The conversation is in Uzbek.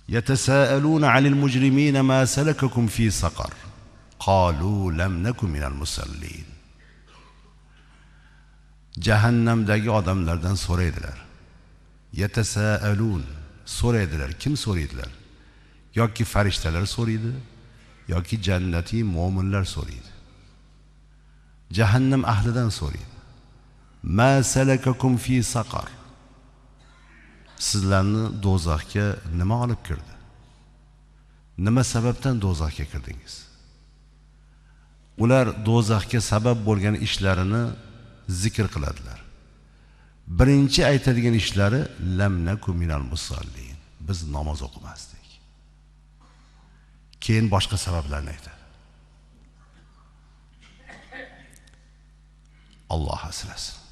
يتساءلون عن المجرمين ما سلككم في سقر قالوا لم نكن من المصلين. Jahannamdagi odamlardan so'raydilar. Yatasaalun, so'raydilar. Kim so'raydilar? Yoki farishtalar so'raydi, yoki jannatiy mu'minlar so'raydi. Jahannam ahlidan so'raydi. Ma salakakum fi saqar. Sizlarni do'zaxga nima olib kirdi? Nima sababdan do'zaxga kirdingiz? Ular do'zaxga sabab bo'lgan ishlarini zikr qiladilar. Birinchi aytadigan ishlari lam nakum minal musallin. Biz namoz o'qimasdik. Keyin boshqa sabablarni aytadi. Alloh asrasin.